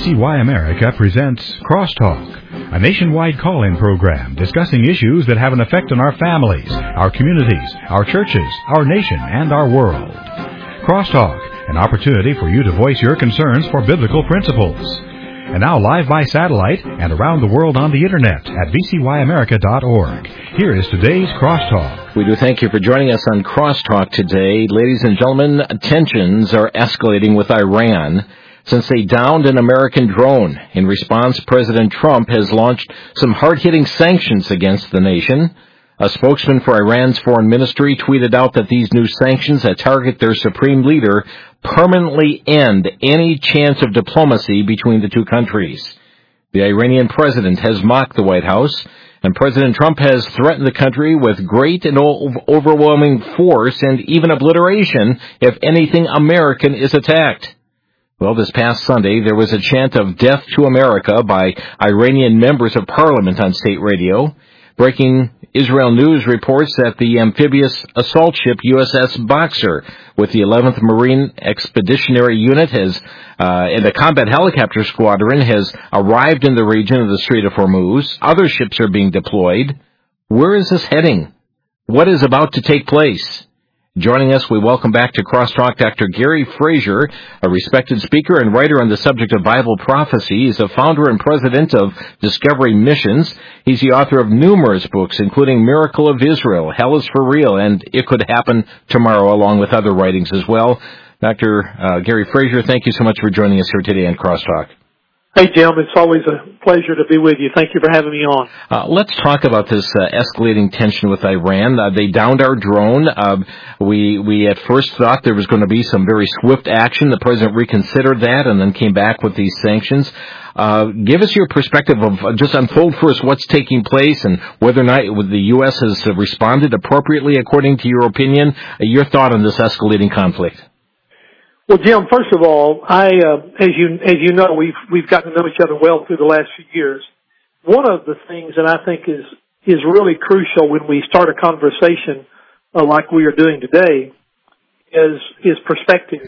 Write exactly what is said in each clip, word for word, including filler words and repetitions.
C Y America presents Crosstalk, a nationwide call-in program discussing issues that have an effect on our families, our communities, our churches, our nation, and our world. Crosstalk, an opportunity for you to voice your concerns for biblical principles. And now live by satellite and around the world on the Internet at v c y america dot org. Here is today's Crosstalk. We do thank you for joining us on Crosstalk today. Ladies and gentlemen, tensions are escalating with Iran since they downed an American drone. In response, President Trump has launched some hard-hitting sanctions against the nation. A spokesman for Iran's foreign ministry tweeted out that these new sanctions that target their supreme leader permanently end any chance of diplomacy between the two countries. The Iranian president has mocked the White House, and President Trump has threatened the country with great and overwhelming force and even obliteration if anything American is attacked. Well, this past Sunday, there was a chant of death to America by Iranian members of parliament on state radio. Breaking Israel News reports that the amphibious assault ship U S S Boxer with the eleventh Marine Expeditionary Unit has, uh, and the combat helicopter squadron has arrived in the region of the Strait of Hormuz. Other ships are being deployed. Where is this heading? What is about to take place? Joining us, we welcome back to Crosstalk Doctor Gary Frazier, a respected speaker and writer on the subject of Bible prophecy. He's the founder and president of Discovery Missions. He's the author of numerous books, including Miracle of Israel, Hell is for Real, and It Could Happen Tomorrow, along with other writings as well. Doctor Uh, Gary Frazier, thank you so much for joining us here today on Crosstalk. Hey, Jim, it's always a pleasure to be with you. Thank you for having me on. Uh, let's talk about this uh, escalating tension with Iran. Uh, they downed our drone. Uh, we we at first thought there was going to be some very swift action. The president reconsidered that and then came back with these sanctions. Uh, give us your perspective of, uh, just unfold for us what's taking place and whether or not the U S has uh, responded appropriately according to your opinion. Uh, your thought on this escalating conflict. Well, Jim, first of all, I, uh, as you, as you know, we've, we've gotten to know each other well through the last few years. One of the things that I think is, is really crucial when we start a conversation uh, like we are doing today is, is perspective.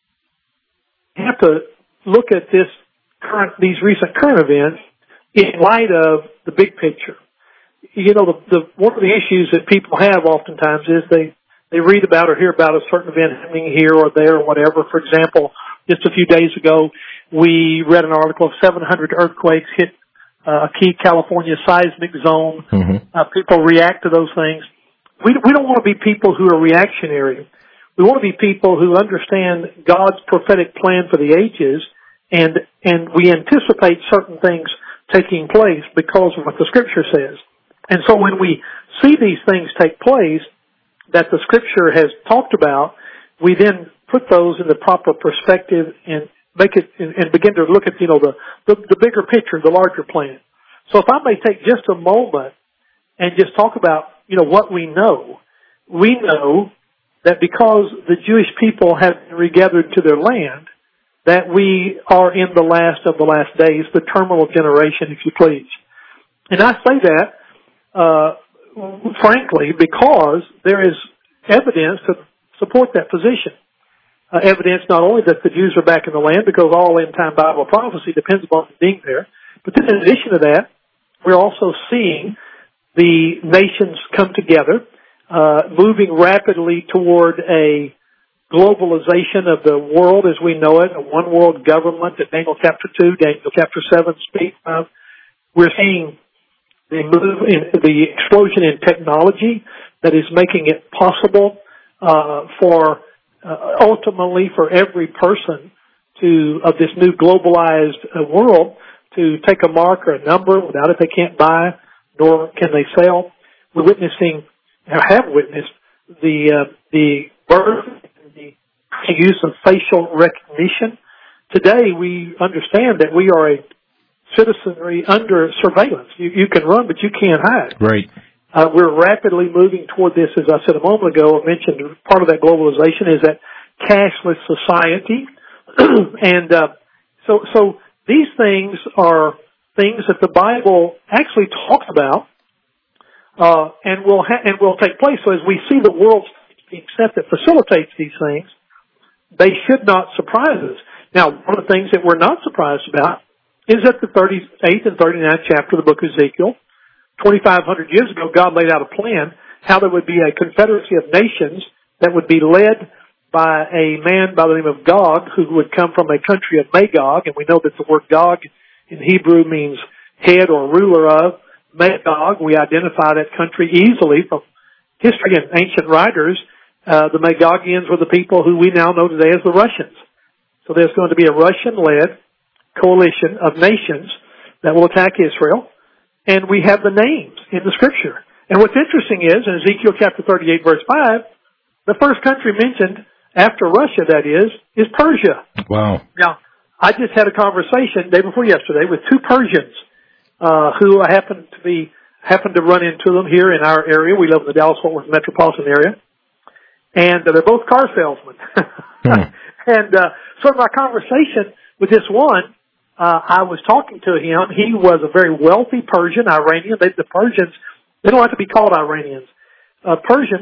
You have to look at this current, these recent current events in light of the big picture. You know, the, the, one of the issues that people have oftentimes is they, They read about or hear about a certain event happening here or there or whatever. For example, just a few days ago, we read an article of seven hundred earthquakes hit uh, a key California seismic zone. Mm-hmm. Uh, people react to those things. We, we don't want to be people who are reactionary. We want to be people who understand God's prophetic plan for the ages, and and we anticipate certain things taking place because of what the Scripture says. And so when we see these things take place that the Scripture has talked about, we then put those in the proper perspective and make it and, and begin to look at, you know, the, the the bigger picture, the larger plan. So if I may take just a moment and just talk about, you know, what we know. We know that because the Jewish people have been regathered to their land, that we are in the last of the last days, the terminal generation, if you please. And I say that, uh, frankly, because there is evidence to support that position. Uh, evidence not only that the Jews are back in the land, because all end-time Bible prophecy depends upon being there, but then in addition to that, we're also seeing the nations come together, uh, moving rapidly toward a globalization of the world as we know it, a one-world government that Daniel chapter two, Daniel chapter seven speak of. We're seeing the move in the explosion in technology that is making it possible uh, for uh, ultimately for every person to of this new globalized uh, world to take a mark or a number. Without it, they can't buy, nor can they sell. We're witnessing, or have witnessed, the uh, the birth and the use of facial recognition. Today, we understand that we are a citizenry under surveillance. You, you can run, but you can't hide. Right. Uh, we're rapidly moving toward this, as I said a moment ago. I mentioned part of that globalization is that cashless society. and uh, so so these things are things that the Bible actually talks about uh, and will ha- and will take place. So as we see the world being set that facilitates these things, they should not surprise us. Now, one of the things that we're not surprised about is at the thirty-eighth and thirty-ninth chapter of the book of Ezekiel. twenty-five hundred years ago, God laid out a plan how there would be a confederacy of nations that would be led by a man by the name of Gog, who would come from a country of Magog, and we know that the word Gog in Hebrew means head or ruler of. Magog, we identify that country easily from history and ancient writers. Uh, the Magogians were the people who we now know today as the Russians. So there's going to be a Russian-led coalition of nations that will attack Israel, and we have the names in the Scripture. And what's interesting is, in Ezekiel chapter thirty-eight, verse five, the first country mentioned, after Russia, that is, is Persia. Wow. Now, I just had a conversation day before yesterday with two Persians, uh, who I happened to be, happened to run into them here in our area. We live in the Dallas-Fort Worth metropolitan area. And uh, they're both car salesmen. hmm. And uh, so in my conversation with this one, uh, I was talking to him. He was a very wealthy Persian, Iranian. They, the Persians, they don't have to be called Iranians. Uh, Persian,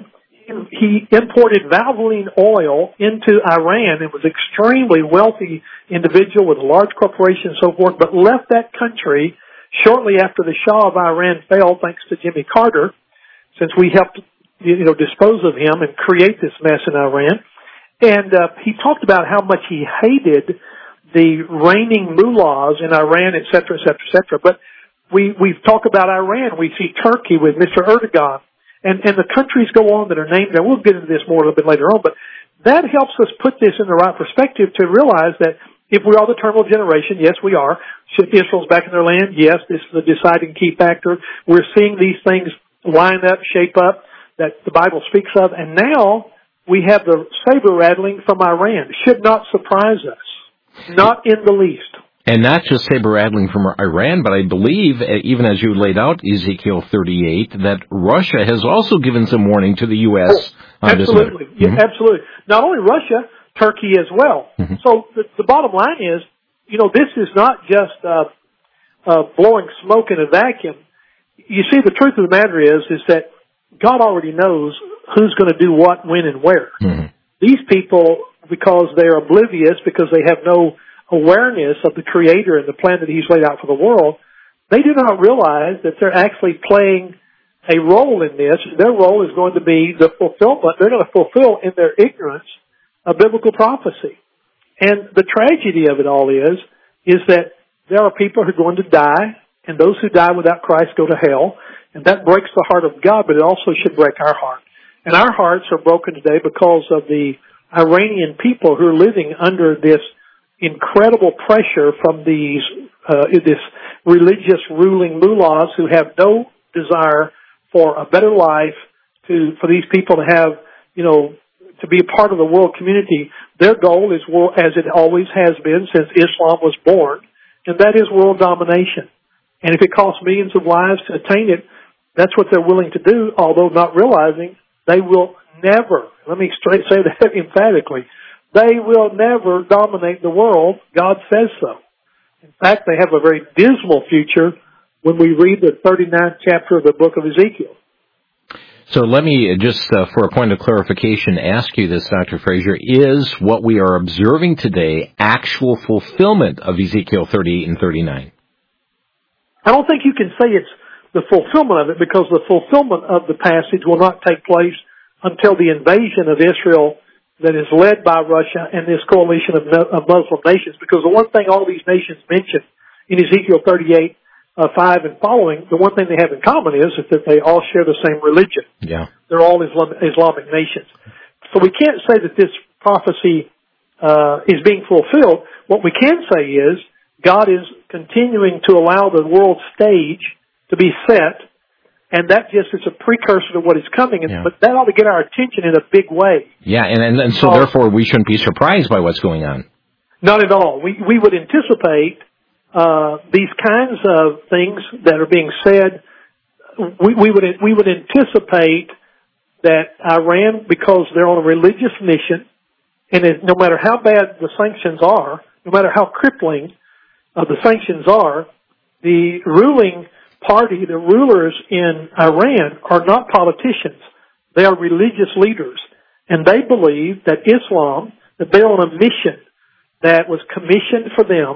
he imported Valvoline oil into Iran and was an extremely wealthy individual with a large corporation and so forth, but left that country shortly after the Shah of Iran fell, thanks to Jimmy Carter, since we helped, you know, dispose of him and create this mess in Iran. And uh, he talked about how much he hated the reigning mullahs in Iran, et cetera, et cetera, et cetera. But we, we've talked about Iran. We see Turkey with Mister Erdogan. And, and the countries go on that are named, and we'll get into this more a little bit later on, but that helps us put this in the right perspective to realize that if we are the terminal generation, yes, we are. Should Israel's back in their land? Yes, this is the deciding key factor. We're seeing these things line up, shape up, that the Bible speaks of, and now we have the saber rattling from Iran. Should not surprise us. Not in the least. And not just saber-rattling from Iran, but I believe, even as you laid out Ezekiel thirty-eight, that Russia has also given some warning to the U S Oh, on absolutely. this Yeah, mm-hmm. absolutely. Not only Russia, Turkey as well. Mm-hmm. So the, the bottom line is, you know, this is not just uh, uh, blowing smoke in a vacuum. You see, the truth of the matter is, is that God already knows who's going to do what, when, and where. Mm-hmm. These people, because they're oblivious, because they have no awareness of the Creator and the plan that He's laid out for the world, they do not realize that they're actually playing a role in this. Their role is going to be the fulfillment. They're going to fulfill in their ignorance a biblical prophecy. And the tragedy of it all is, is that there are people who are going to die, and those who die without Christ go to hell. And that breaks the heart of God, but it also should break our heart. And our hearts are broken today because of the Iranian people who are living under this incredible pressure from these uh, this religious ruling mullahs who have no desire for a better life, to for these people to have, you know, to be a part of the world community. Their goal is world, as it always has been since Islam was born, and that is world domination. And if it costs millions of lives to attain it, that's what they're willing to do, although not realizing they will never, let me straight say that emphatically, they will never dominate the world. God says so. In fact, they have a very dismal future when we read the thirty-ninth chapter of the book of Ezekiel. So let me just, uh, for a point of clarification, ask you this, Doctor Frazier. Is what we are observing today actual fulfillment of Ezekiel thirty-eight and thirty-nine? I don't think you can say it's the fulfillment of it, because the fulfillment of the passage will not take place until the invasion of Israel that is led by Russia and this coalition of, of Muslim nations. Because the one thing all these nations mention in Ezekiel thirty-eight, uh, five and following, the one thing they have in common is, is that they all share the same religion. Yeah. They're all Islam, Islamic nations. So we can't say that this prophecy uh, is being fulfilled. What we can say is God is continuing to allow the world stage to be set, and that just is a precursor to what is coming. And, yeah. But that ought to get our attention in a big way. Yeah, and, and, and so uh, therefore we shouldn't be surprised by what's going on. Not at all. We we would anticipate uh, these kinds of things that are being said. We, we would we would anticipate that Iran, because they're on a religious mission, and it, no matter how bad the sanctions are, no matter how crippling uh, the sanctions are, the ruling party, the rulers in Iran, are not politicians. They are religious leaders. And they believe that Islam, that they're on a mission that was commissioned for them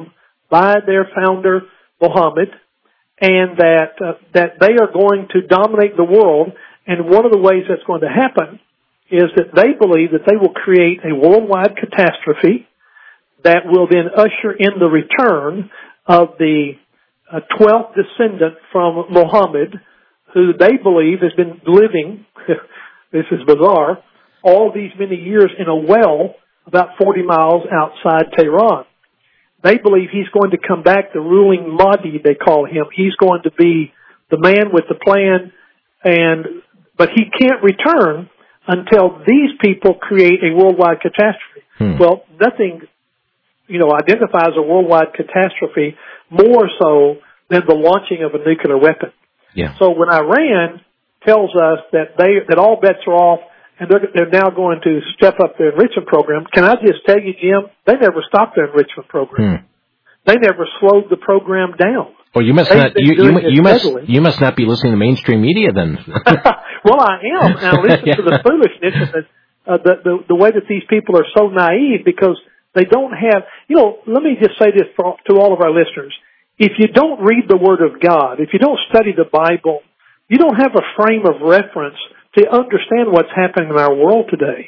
by their founder, Muhammad, and that uh, that they are going to dominate the world. And one of the ways that's going to happen is that they believe that they will create a worldwide catastrophe that will then usher in the return of the uh, twelfth descendant from Muhammad, who they believe has been living, this is bizarre, all these many years in a well about forty miles outside Tehran. They believe he's going to come back, the ruling Mahdi, they call him. He's going to be the man with the plan, and but he can't return until these people create a worldwide catastrophe. Hmm. Well, nothing, you know, identifies a worldwide catastrophe more so than the launching of a nuclear weapon. Yeah. So when Iran tells us that they that all bets are off and they're, they're now going to step up their enrichment program, can I just tell you, Jim, they never stopped their enrichment program. Hmm. They never slowed the program down. Well, you must They've not. You, you, you must. You must not be listening to mainstream media then. Well, I am, and I listen yeah. to the foolishness and the, uh, the the the way that these people are so naive because they don't have. You know, let me just say this for, to all of our listeners: if you don't read the Word of God, if you don't study the Bible, you don't have a frame of reference to understand what's happening in our world today.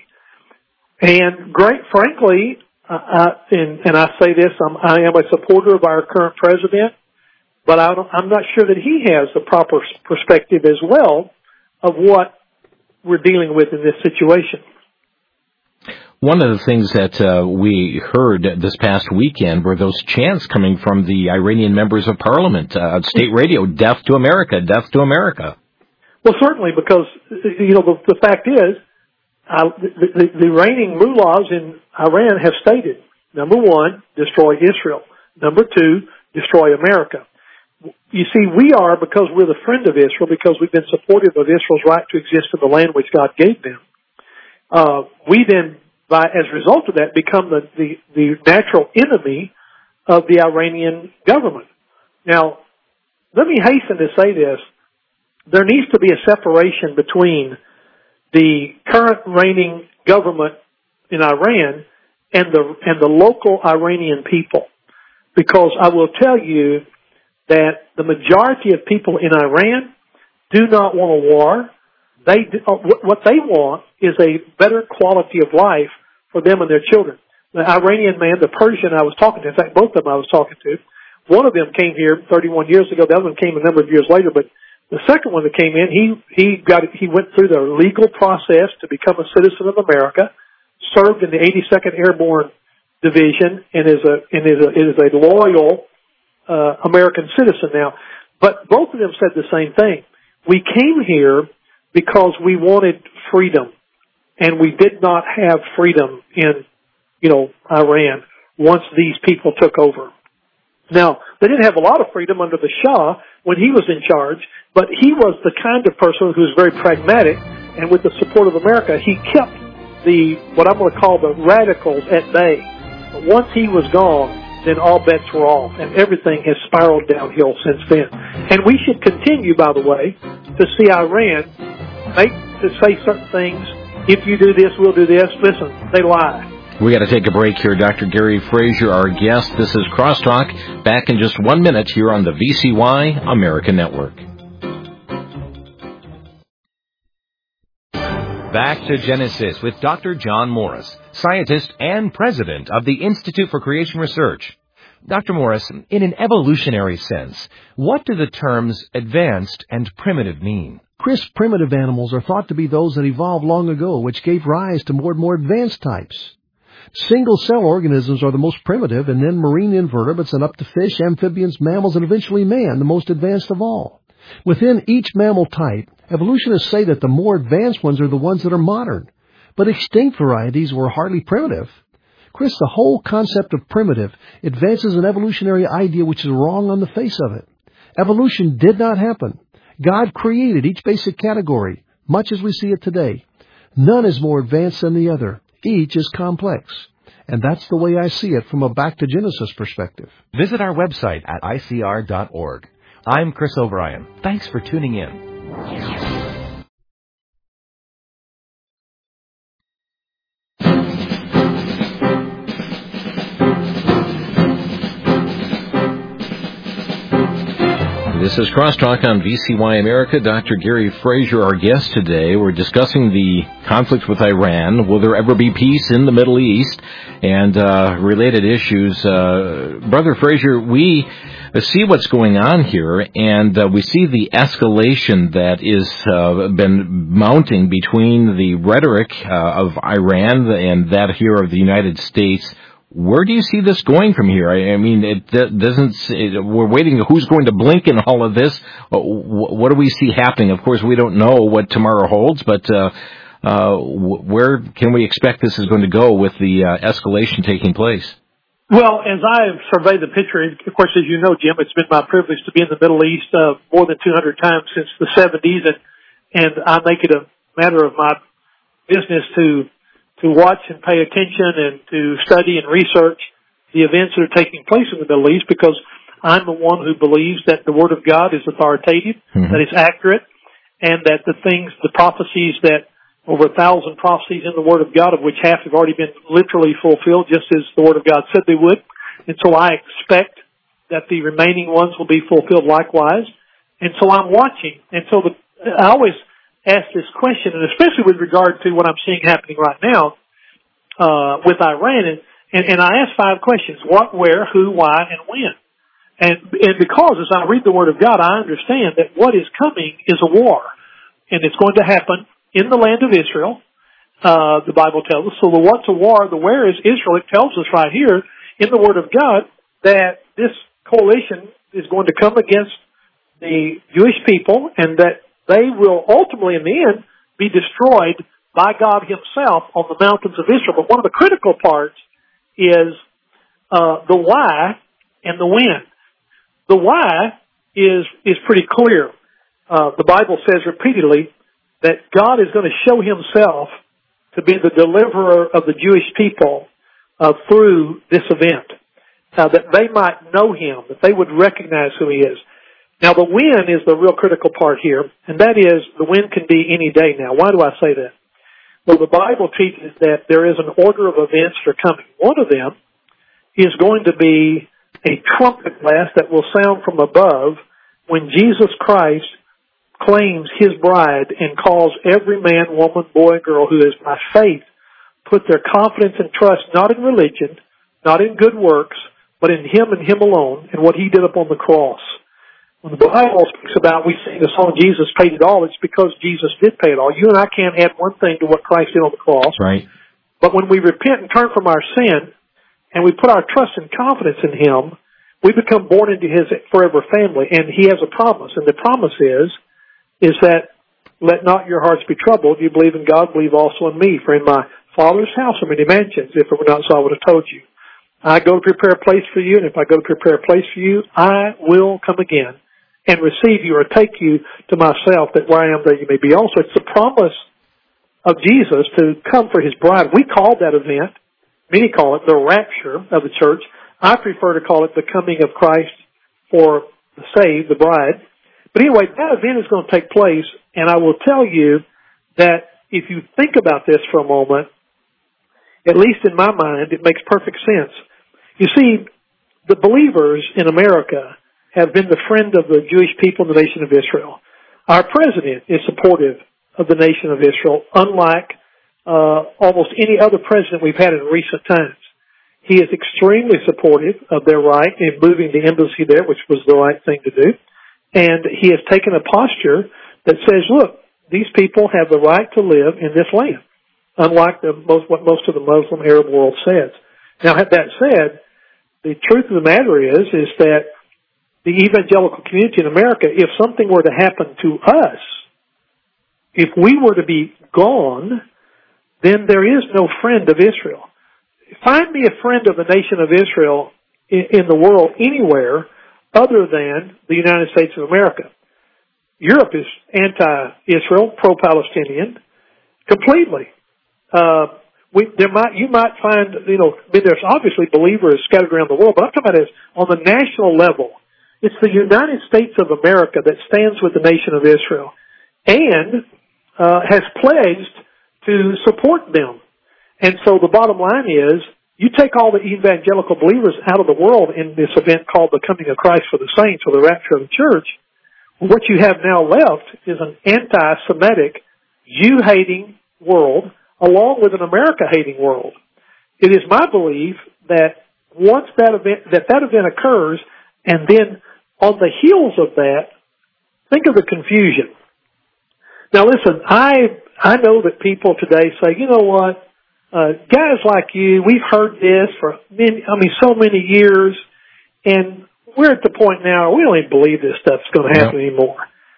And great, frankly, uh, I, and, and I say this: I'm, I am a supporter of our current president. But I don't, I'm not sure that he has the proper perspective as well of what we're dealing with in this situation. One of the things that uh, we heard this past weekend were those chants coming from the Iranian members of parliament, uh, state radio, death to America, death to America. Well, certainly, because, you know, the, the fact is, uh, the, the, the reigning mullahs in Iran have stated, number one, destroy Israel. Number two, destroy America. You see, we are, because we're the friend of Israel, because we've been supportive of Israel's right to exist in the land which God gave them, uh, we then, by, as a result of that, become the, the, the natural enemy of the Iranian government. Now, let me hasten to say this. There needs to be a separation between the current reigning government in Iran and the, and the local Iranian people. Because I will tell you that the majority of people in Iran do not want a war. They do, what they want is a better quality of life for them and their children. The Iranian man, the Persian I was talking to, in fact, both of them I was talking to, one of them came here thirty-one years ago. The other one came a number of years later. But the second one that came in, he he got he went through the legal process to become a citizen of America, served in the eighty-second Airborne Division, and is a and is a is a loyal Uh, American citizen now. But both of them said the same thing. We came here because we wanted freedom, and we did not have freedom in, you know, Iran once these people took over. Now, they didn't have a lot of freedom under the Shah when he was in charge, but he was the kind of person who was very pragmatic, and with the support of America, he kept the, what I'm going to call the radicals at bay. But once he was gone, then all bets were off, and everything has spiraled downhill since then. And we should continue, by the way, to see Iran make to say certain things. If you do this, we'll do this. Listen, they lie. We got to take a break here. Doctor Gary Frazier, our guest. This is Crosstalk. Back in just one minute here on the V C Y America Network. Back to Genesis with Doctor John Morris, scientist and president of the Institute for Creation Research. Doctor Morris, in an evolutionary sense, what do the terms advanced and primitive mean? Chris, primitive animals are thought to be those that evolved long ago, which gave rise to more and more advanced types. Single-cell organisms are the most primitive, and then marine invertebrates, and up to fish, amphibians, mammals, and eventually man, the most advanced of all. Within each mammal type, evolutionists say that the more advanced ones are the ones that are modern, but extinct varieties were hardly primitive. Chris, the whole concept of primitive advances an evolutionary idea which is wrong on the face of it. Evolution did not happen. God created each basic category, much as we see it today. None is more advanced than the other. Each is complex. And that's the way I see it from a back to Genesis perspective. Visit our website at I C R dot org. I'm Chris O'Brien. Thanks for tuning in. This is Crosstalk on V C Y America. Doctor Gary Frazier, our guest today. We're discussing the conflict with Iran. Will there ever be peace in the Middle East? And uh, related issues. Uh, Brother Frazier, we see what's going on here, and uh, we see the escalation that is uh, been mounting between the rhetoric uh, of Iran and that here of the United States. Where do you see this going from here? I, I mean, it doesn't. It, we're waiting. Who's going to blink in all of this? What do we see happening? Of course, we don't know what tomorrow holds, but uh, uh, where can we expect this is going to go with the uh, escalation taking place? Well, as I've surveyed the picture, of course, as you know, Jim, it's been my privilege to be in the Middle East uh, more than two hundred times since the seventies, and and I make it a matter of my business to. to watch and pay attention and to study and research the events that are taking place in the Middle East, because I'm the one who believes that the Word of God is authoritative, mm-hmm. that it's accurate, and that the things, the prophecies that over a thousand prophecies in the Word of God, of which half have already been literally fulfilled, just as the Word of God said they would. And so I expect that the remaining ones will be fulfilled likewise. And so I'm watching. And so the, I always ask this question, and especially with regard to what I'm seeing happening right now uh, with Iran, and, and, and I ask five questions: what, where, who, why, and when. And, and because as I read the Word of God, I understand that what is coming is a war, and it's going to happen in the land of Israel. Uh, the Bible tells us. So the what's a war, the where is Israel. It tells us right here in the Word of God that this coalition is going to come against the Jewish people, and that they will ultimately, in the end, be destroyed by God Himself on the mountains of Israel. But one of the critical parts is uh, the why and the when. The why is is pretty clear. Uh, the Bible says repeatedly that God is going to show Himself to be the deliverer of the Jewish people uh, through this event, uh, that they might know Him, that they would recognize who He is. Now, the when is the real critical part here, and that is the when can be any day now. Why do I say that? Well, the Bible teaches that there is an order of events that are coming. One of them is going to be a trumpet blast that will sound from above when Jesus Christ claims His bride and calls every man, woman, boy, and girl who is by faith put their confidence and trust not in religion, not in good works, but in Him and Him alone and what He did upon the cross. When the Bible speaks about, we sing the song, Jesus paid it all, it's because Jesus did pay it all. You and I can't add one thing to what Christ did on the cross. Right. But when we repent and turn from our sin, and we put our trust and confidence in Him, we become born into His forever family. And He has a promise. And the promise is, is that, let not your hearts be troubled. You believe in God, believe also in me. For in my Father's house are many mansions. If it were not so, I would have told you. I go to prepare a place for you, and if I go to prepare a place for you, I will come again and receive you or take you to myself, that where I am there you may be also. It's the promise of Jesus to come for His bride. We call that event, many call it the rapture of the church. I prefer to call it the coming of Christ for the saved, the bride. But anyway, that event is going to take place, and I will tell you that if you think about this for a moment, at least in my mind, it makes perfect sense. You see, the believers in America have been the friend of the Jewish people and the nation of Israel. Our president is supportive of the nation of Israel, unlike uh, almost any other president we've had in recent times. He is extremely supportive of their right in moving the embassy there, which was the right thing to do. And he has taken a posture that says, look, these people have the right to live in this land, unlike the most, what most of the Muslim Arab world says. Now, that said, the truth of the matter is, is that the evangelical community in America, if something were to happen to us, if we were to be gone, then there is no friend of Israel. Find me a friend of the nation of Israel in, in the world anywhere other than the United States of America. Europe is anti-Israel, pro-Palestinian, completely. Uh, we, there might, you might find, you know, I mean, there's obviously believers scattered around the world, but I'm talking about this on the national level. It's the United States of America that stands with the nation of Israel and uh, has pledged to support them. And so the bottom line is, you take all the evangelical believers out of the world in this event called the coming of Christ for the saints, or the rapture of the church, What you have now left is an anti-Semitic, Jew-hating world, along with an America-hating world. It is my belief that once that event, that that event occurs, and then on the heels of that, think of the confusion. Now listen, I, I know that people today say, you know what, uh, guys like you, we've heard this for many, I mean, so many years, and we're at the point now we don't even believe this stuff's going to happen yep. anymore.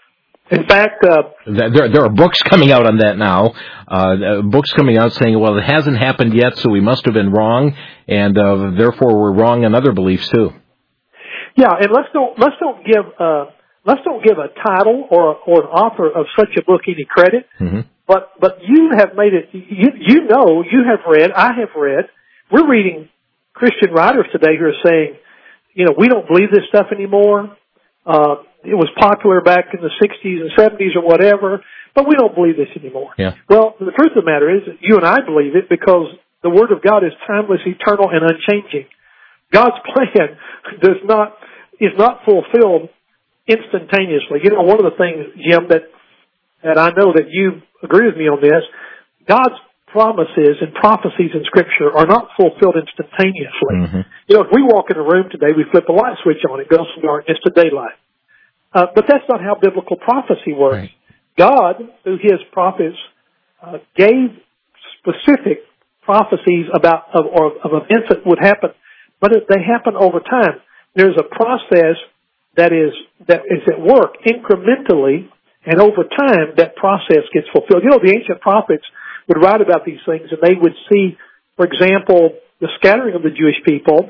In fact, uh, there there are books coming out on that now. Uh, books coming out saying, "Well, it hasn't happened yet, so we must have been wrong, and uh, therefore we're wrong in other beliefs too." Yeah, and let's don't let's don't give uh, let's don't give a title or or an author of such a book any credit. Mm-hmm. But but you have made it. You you know you have read. I have read. We're reading Christian writers today who are saying, you know, we don't believe this stuff anymore. Uh, it was popular back in the sixties and seventies or whatever, but we don't believe this anymore. Yeah. Well, the truth of the matter is that you and I believe it because the Word of God is timeless, eternal, and unchanging. God's plan does not is not fulfilled instantaneously. You know, one of the things, Jim, that that I know that you agree with me on this, God's promises and prophecies in Scripture are not fulfilled instantaneously. Mm-hmm. You know, if we walk in a room today, we flip a light switch on, it goes from darkness to daylight. Uh, but that's not how biblical prophecy works. Right. God, through His prophets, uh, gave specific prophecies about of, or, of events that would happen, but it, they happen over time. There's a process that is that is at work incrementally, and over time that process gets fulfilled. You know, the ancient prophets would write about these things, and they would see, for example, the scattering of the Jewish people,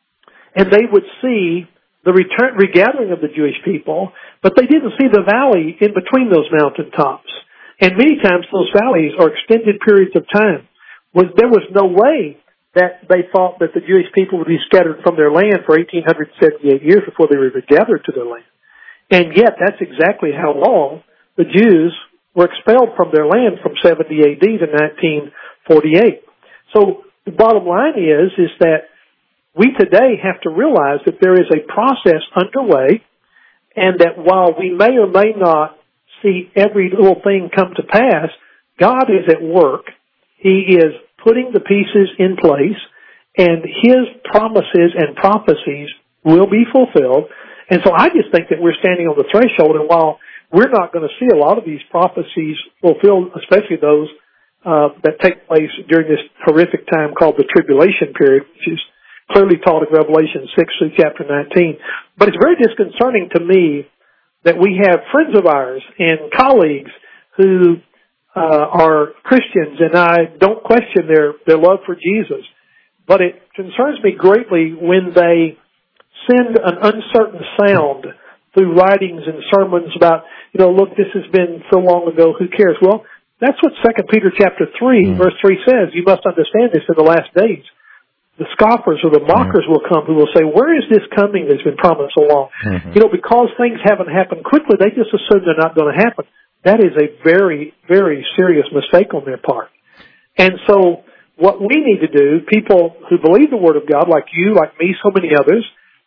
and they would see the return, regathering of the Jewish people, but they didn't see the valley in between those mountaintops. And many times those valleys are extended periods of time. There was no way that they thought that the Jewish people would be scattered from their land for eighteen seventy-eight years before they were regathered to their land. And yet that's exactly how long the Jews were expelled from their land from seventy A D to nineteen forty-eight. So the bottom line is, is that we today have to realize that there is a process underway, and that while we may or may not see every little thing come to pass, God is at work. He is putting the pieces in place, and His promises and prophecies will be fulfilled. And so I just think that we're standing on the threshold, and while we're not going to see a lot of these prophecies fulfilled, especially those uh, that take place during this horrific time called the tribulation period, which is clearly taught in Revelation six through chapter nineteen. But it's very disconcerting to me that we have friends of ours and colleagues who uh, are Christians, and I don't question their, their love for Jesus. But it concerns me greatly when they send an uncertain sound through writings and sermons about, you know, look, this has been so long ago, who cares? Well, that's what Second Peter chapter three, mm. verse three says. You must understand this in the last days. The scoffers or the mockers mm. will come who will say, where is this coming that's been promised so long? Mm-hmm. You know, because things haven't happened quickly, they just assume they're not going to happen. That is a very, very serious mistake on their part. And so what we need to do, people who believe the Word of God, like you, like me, so many others,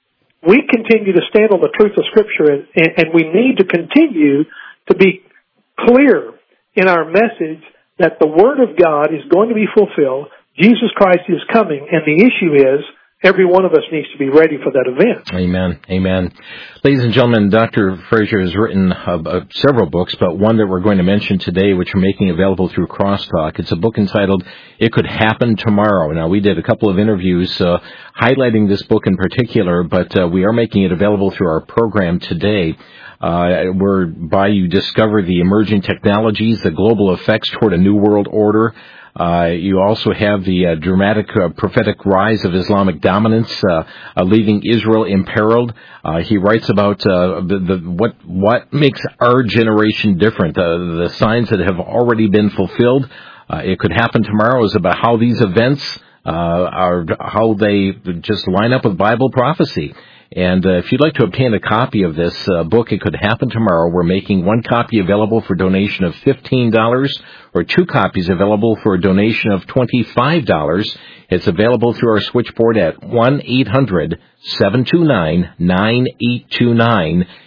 we continue to stand on the truth of Scripture, and, and we need to continue to be clear in our message that the Word of God is going to be fulfilled. Jesus Christ is coming, and the issue is every one of us needs to be ready for that event. Amen. Amen. Ladies and gentlemen, Doctor Frazier has written uh, uh, several books, but one that we're going to mention today, which we're making available through Crosstalk. It's a book entitled It Could Happen Tomorrow. Now, we did a couple of interviews uh, highlighting this book in particular, but uh, we are making it available through our program today. Uh, whereby you discover the emerging technologies, the global effects toward a new world order. Uh, you also have the uh, dramatic uh, prophetic rise of Islamic dominance, uh, uh, leaving Israel imperiled. Uh, he writes about uh, the, the, what what makes our generation different, uh, the signs that have already been fulfilled. Uh, it could happen tomorrow is about how these events uh, are, how they just line up with Bible prophecy. And uh, if you'd like to obtain a copy of this uh, book, It Could Happen Tomorrow, we're making one copy available for a donation of fifteen dollars or two copies available for a donation of twenty-five dollars. It's available through our switchboard at one eight hundred seven two nine nine eight two nine.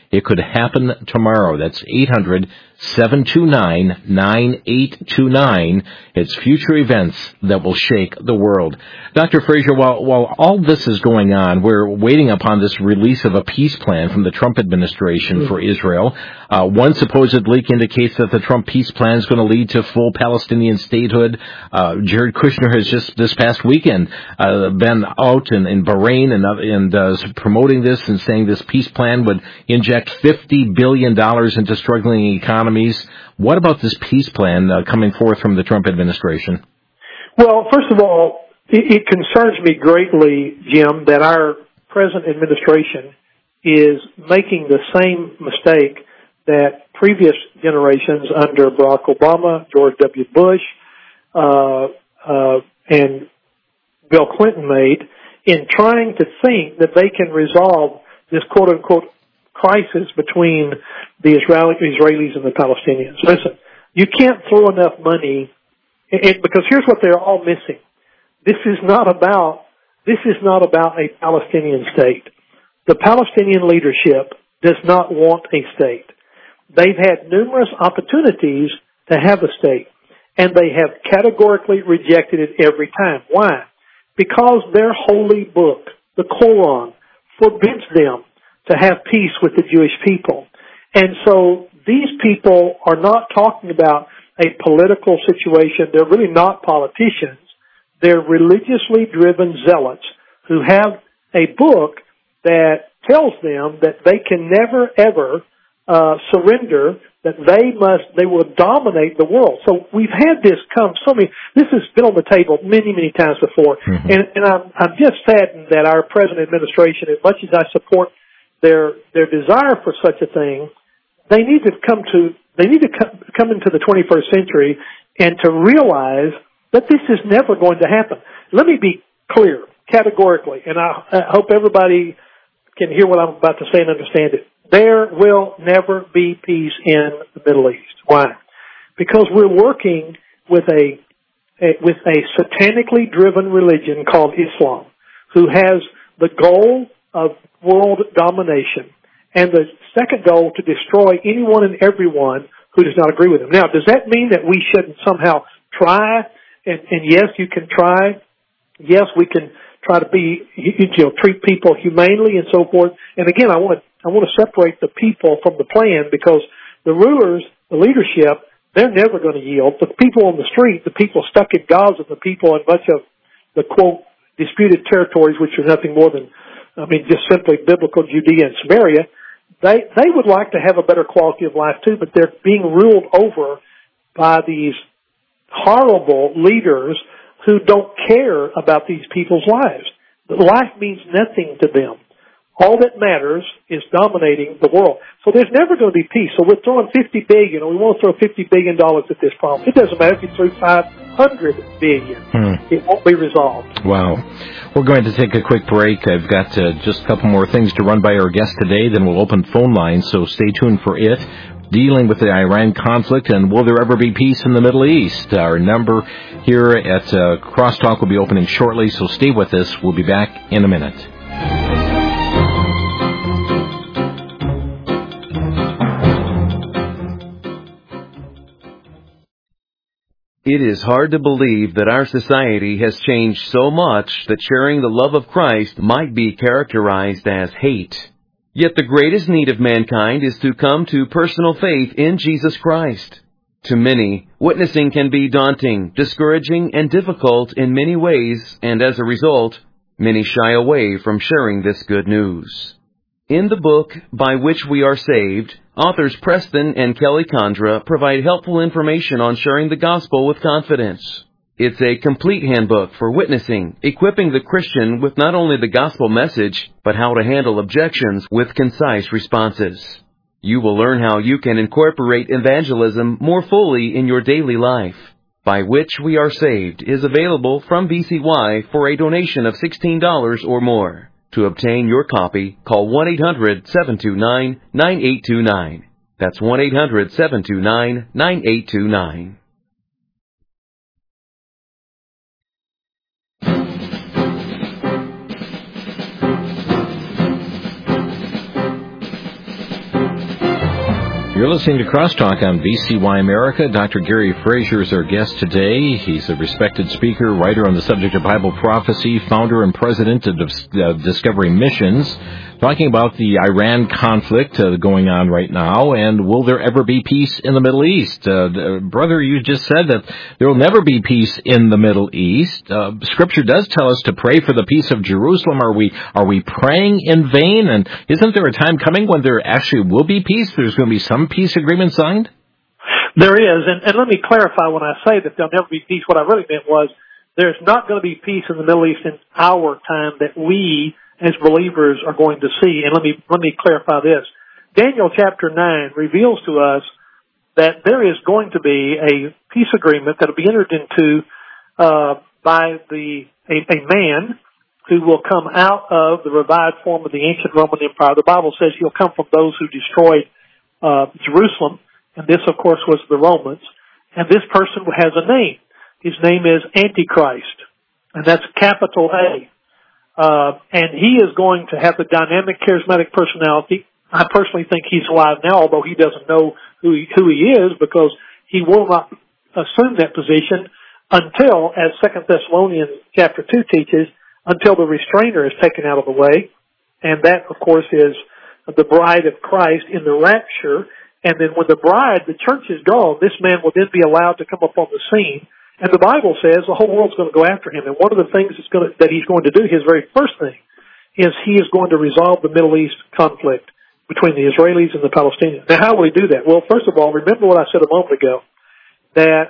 It could happen tomorrow. That's eight hundred, seven two nine, nine eight two nine. It's future events that will shake the world. Doctor Frazier, while, while all this is going on, we're waiting upon this release of a peace plan from the Trump administration for Israel. Uh, one supposed leak indicates that the Trump peace plan is going to lead to full Palestinian statehood. Uh, Jared Kushner has just this past weekend uh, been out in, in Bahrain and, and uh, promoting this and saying this peace plan would inject fifty billion dollars into struggling economies. What about this peace plan uh, coming forth from the Trump administration? Well, first of all, it, it concerns me greatly, Jim, that our present administration is making the same mistake that previous generations under Barack Obama, George W. Bush, uh, uh, and Bill Clinton made in trying to think that they can resolve this quote-unquote crisis between the Israeli, Israelis and the Palestinians. Listen, you can't throw enough money, and, because here's what they're all missing. This is not about, this is not about a Palestinian state. The Palestinian leadership does not want a state. They've had numerous opportunities to have a state, and they have categorically rejected it every time. Why? Because their holy book, the Quran, forbids them to have peace with the Jewish people. And so these people are not talking about a political situation. They're really not politicians. They're religiously driven zealots who have a book that tells them that they can never, ever uh, surrender, that they must, they will dominate the world. So we've had this come, so many, this has been on the table many, many times before. Mm-hmm. And, and I'm, I'm just saddened that our present administration, as much as I support their, their desire for such a thing, they need to come to, they need to come, come into the twenty-first century and to realize that this is never going to happen. Let me be clear, categorically, and I, I hope everybody can hear what I'm about to say and understand it. There will never be peace in the Middle East. Why? Because we're working with a, a with a satanically driven religion called Islam, who has the goal of world domination and the second goal to destroy anyone and everyone who does not agree with them. Now, does that mean that we shouldn't somehow try? And, and yes, you can try. Yes, we can try to be, you know, treat people humanely and so forth. And again, I want to, I want to separate the people from the plan, because the rulers, the leadership, they're never going to yield. The people on the street, the people stuck in Gaza, the people in much of the quote disputed territories, which are nothing more than, I mean, just simply biblical Judea and Samaria, they, they would like to have a better quality of life too, but they're being ruled over by these horrible leaders who don't care about these people's lives. Life means nothing to them. All that matters is dominating the world. So there's never going to be peace. So we're throwing fifty billion dollars, or we want to throw fifty billion dollars at this problem. It doesn't matter if you throw five hundred billion dollars. Hmm. It won't be resolved. Wow. We're going to take a quick break. I've got uh, just a couple more things to run by our guest today. Then we'll open phone lines, so stay tuned for it. Dealing with the Iran conflict, and will there ever be peace in the Middle East? Our number here at uh, Crosstalk will be opening shortly, so stay with us. We'll be back in a minute. It is hard to believe that our society has changed so much that sharing the love of Christ might be characterized as hate. Yet the greatest need of mankind is to come to personal faith in Jesus Christ. To many, witnessing can be daunting, discouraging, and difficult in many ways, and as a result, many shy away from sharing this good news. In the book, By Which We Are Saved, authors Preston and Kelly Condra provide helpful information on sharing the gospel with confidence. It's a complete handbook for witnessing, equipping the Christian with not only the gospel message, but how to handle objections with concise responses. You will learn how you can incorporate evangelism more fully in your daily life. By Which We Are Saved is available from B C Y for a donation of sixteen dollars or more. To obtain your copy, call one eight hundred, seven two nine, nine eight two nine. That's one eight hundred, seven two nine, nine eight two nine. You're listening to Crosstalk on V C Y America. Doctor Gary Frazier is our guest today. He's a respected speaker, writer on the subject of Bible prophecy, founder and president of uh, Discovery Missions, talking about the Iran conflict uh, going on right now, and will there ever be peace in the Middle East? Uh, brother, you just said that there will never be peace in the Middle East. Uh, Scripture does tell us to pray for the peace of Jerusalem. Are we are we praying in vain? And isn't there a time coming when there actually will be peace? There's going to be some peace agreement signed? There is, and, and let me clarify when I say that there'll never be peace. What I really meant was there's not going to be peace in the Middle East in our time that we as believers are going to see. And let me let me clarify this. Daniel chapter nine reveals to us that there is going to be a peace agreement that will be entered into uh, by the a, a man who will come out of the revived form of the ancient Roman Empire. The Bible says he'll come from those who destroyed uh, Jerusalem, and this, of course, was the Romans. And this person has a name. His name is Antichrist, and that's capital A. Uh, and he is going to have the dynamic, charismatic personality. I personally think he's alive now, although he doesn't know who he, who he is, because he will not assume that position until, as Second Thessalonians chapter two teaches, until the restrainer is taken out of the way. And that, of course, is the bride of Christ in the rapture. And then when the bride, the church is gone, this man will then be allowed to come up on the scene. And the Bible says the whole world's going to go after him. And one of the things that's going to, that he's going to do, his very first thing, is he is going to resolve the Middle East conflict between the Israelis and the Palestinians. Now, how will he do that? Well, first of all, remember what I said a moment ago, that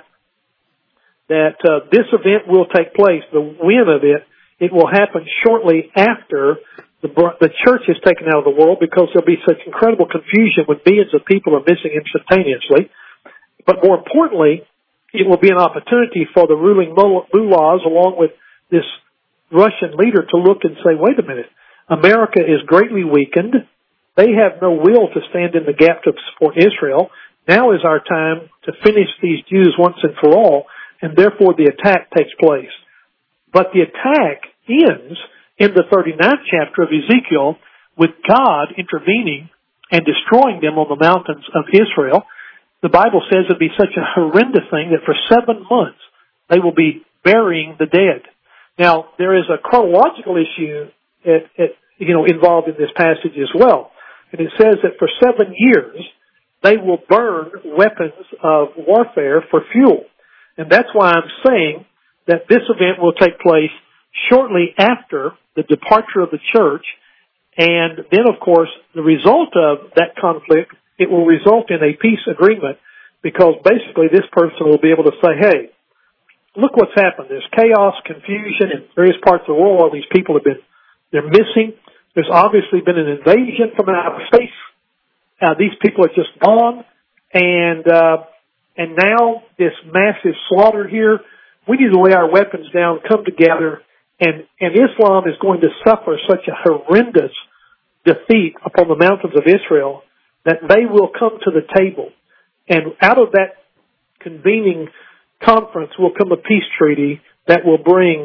that uh, this event will take place. The when of it, it will happen shortly after the, the church is taken out of the world, because there'll be such incredible confusion when millions of people are missing instantaneously. But more importantly, it will be an opportunity for the ruling mullahs, along with this Russian leader, to look and say, wait a minute, America is greatly weakened. They have no will to stand in the gap to support Israel. Now is our time to finish these Jews once and for all, and therefore the attack takes place. But the attack ends in the thirty-ninth chapter of Ezekiel with God intervening and destroying them on the mountains of Israel. The Bible says it'll be such a horrendous thing that for seven months they will be burying the dead. Now, there is a chronological issue at, at, you know, involved in this passage as well. And it says that for seven years they will burn weapons of warfare for fuel. And that's why I'm saying that this event will take place shortly after the departure of the church. And then, of course, the result of that conflict, it will result in a peace agreement, because basically this person will be able to say, hey, look what's happened. There's chaos, confusion in various parts of the world. All these people have been, they're missing. There's obviously been an invasion from outer space. Uh, these people are just gone. And, uh, and now this massive slaughter here, we need to lay our weapons down, come together, and, and Islam is going to suffer such a horrendous defeat upon the mountains of Israel that they will come to the table. And out of that convening conference will come a peace treaty that will bring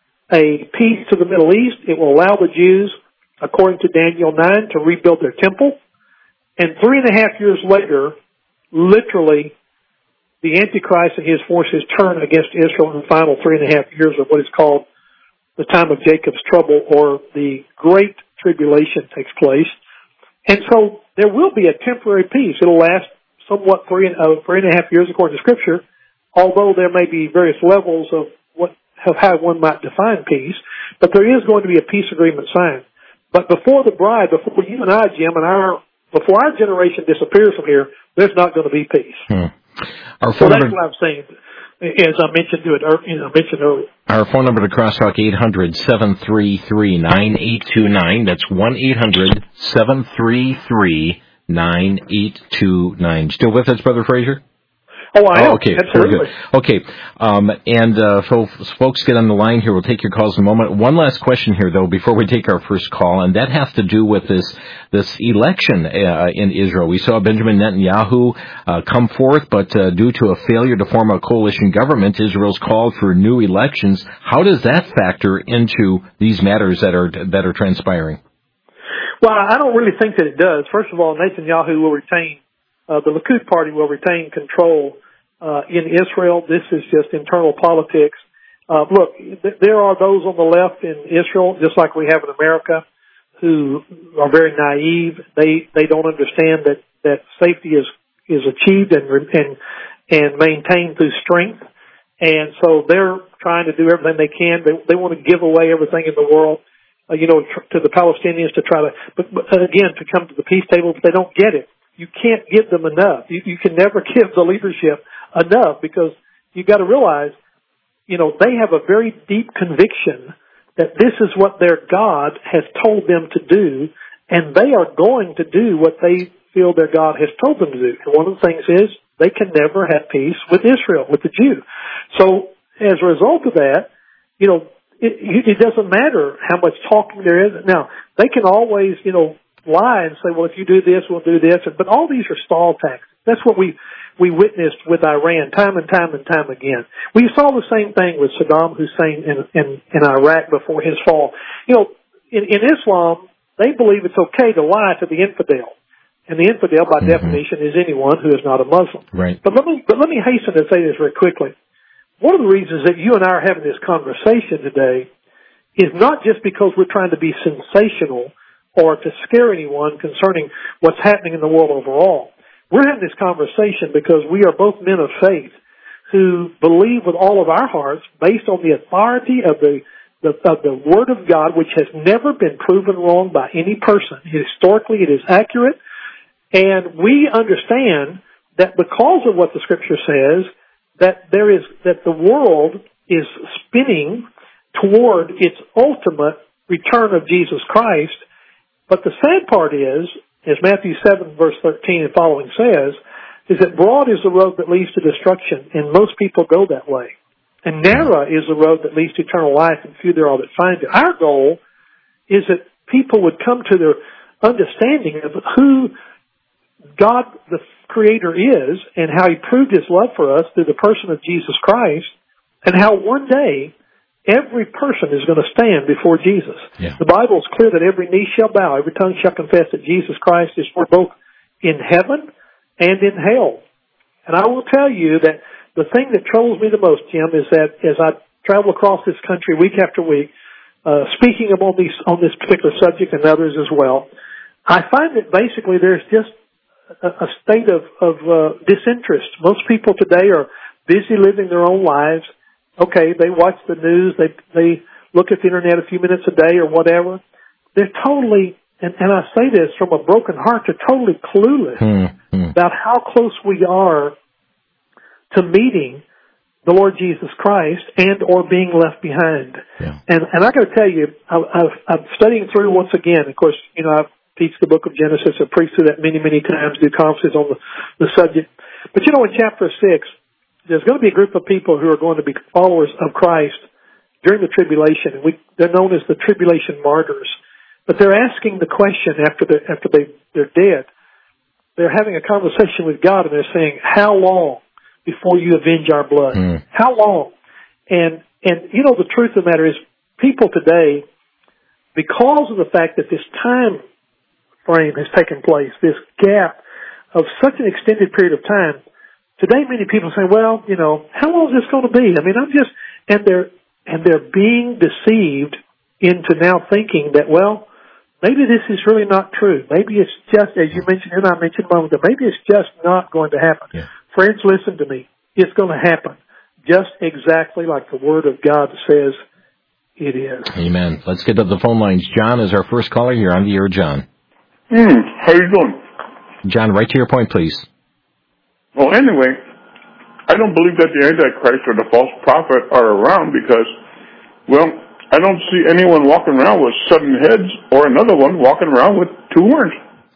a peace to the Middle East. It will allow the Jews, according to Daniel nine, to rebuild their temple. And three and a half years later, literally, the Antichrist and his forces turn against Israel in the final three and a half years of what is called the time of Jacob's trouble, or the Great Tribulation takes place. And so there will be a temporary peace. It'll last somewhat three and, uh, three and a half years according to Scripture, although there may be various levels of what of how one might define peace. But there is going to be a peace agreement signed. But before the bride, before you and I, Jim, and our before our generation disappears from here, there's not going to be peace. Hmm. Our so that's what I'm saying, as I mentioned to it, you know, mentioned earlier. Our phone number to Crosstalk, eight hundred, seven three three, nine eight two nine. That's one eight hundred, seven three three, nine eight two nine. Still with us, Brother Frazier? Oh, I am. Oh, okay, absolutely. Very good. Okay, um, and uh, so folks get on the line here. We'll take your calls in a moment. One last question here, though, before we take our first call, and that has to do with this this election uh, in Israel. We saw Benjamin Netanyahu uh, come forth, but uh, due to a failure to form a coalition government, Israel's called for new elections. How does that factor into these matters that are that are transpiring? Well, I don't really think that it does. First of all, Netanyahu will retain uh, the Likud party will retain control uh, in Israel. This is just internal politics. Uh, look, th- there are those on the left in Israel, just like we have in America, who are very naive. They they don't understand that, that safety is is achieved and and and maintained through strength, and so they're trying to do everything they can. They they want to give away everything in the world, uh, you know, tr- to the Palestinians to try to, but, but again, to come to the peace table, but they don't get it. You can't give them enough. You, you can never give the leadership enough, because you've got to realize, you know, they have a very deep conviction that this is what their God has told them to do, and they are going to do what they feel their God has told them to do. And one of the things is they can never have peace with Israel, with the Jew. So as a result of that, you know, it, it doesn't matter how much talking there is. Now, they can always, you know, lie and say, well, if you do this, we'll do this. But all these are stall tactics. That's what we we witnessed with Iran time and time and time again. We saw the same thing with Saddam Hussein in, in, in Iraq before his fall. You know, in, in Islam, they believe it's okay to lie to the infidel. And the infidel, by mm-hmm. definition, is anyone who is not a Muslim. Right. But let me but let me hasten to say this very quickly. One of the reasons that you and I are having this conversation today is not just because we're trying to be sensational or to scare anyone concerning what's happening in the world overall. We're having this conversation because we are both men of faith who believe with all of our hearts, based on the authority of the, the of the Word of God, which has never been proven wrong by any person. Historically, it is accurate, and we understand that because of what the Scripture says, that there is that the world is spinning toward its ultimate return of Jesus Christ. But the sad part is, as Matthew seven, verse thirteen and following says, is that broad is the road that leads to destruction, and most people go that way. And narrow is the road that leads to eternal life, and few there are that find it. Our goal is that people would come to their understanding of who God the Creator is, and how He proved His love for us through the person of Jesus Christ, and how one day every person is going to stand before Jesus. Yeah. The Bible is clear that every knee shall bow, every tongue shall confess that Jesus Christ is Lord, both in heaven and in hell. And I will tell you that the thing that troubles me the most, Jim, is that as I travel across this country week after week, uh, speaking on these on this particular subject and others as well, I find that basically there's just a, a state of, of uh, disinterest. Most people today are busy living their own lives. Okay, they watch the news, they they look at the internet a few minutes a day or whatever. They're totally, and, and I say this from a broken heart, they're totally clueless mm-hmm. about how close we are to meeting the Lord Jesus Christ and or being left behind. Yeah. And and I got to tell you, I, I've, I'm studying through once again. Of course, you know, I've teach the book of Genesis. I've preached through that many, many times, do conferences on the, the subject. But you know, in chapter six, there's going to be a group of people who are going to be followers of Christ during the tribulation. And we, they're known as the tribulation martyrs. But they're asking the question after, the, after they, they're dead. They're having a conversation with God, and they're saying, how long before you avenge our blood? Mm. How long? And, and, you know, the truth of the matter is, people today, because of the fact that this time frame has taken place, this gap of such an extended period of time, today many people say, well, you know, how long is this going to be? I mean, I'm just, and they're, and they're being deceived into now thinking that, well, maybe this is really not true. Maybe it's just, as you mentioned and I mentioned a moment ago, maybe it's just not going to happen. Yeah. Friends, listen to me. It's going to happen just exactly like the Word of God says it is. Amen. Let's get to the phone lines. John is our first caller here on the air. John. Hmm. How you doing? John, right to your point, please. Well, anyway, I don't believe that the Antichrist or the false prophet are around because, well, I don't see anyone walking around with seven heads or another one walking around with two horns.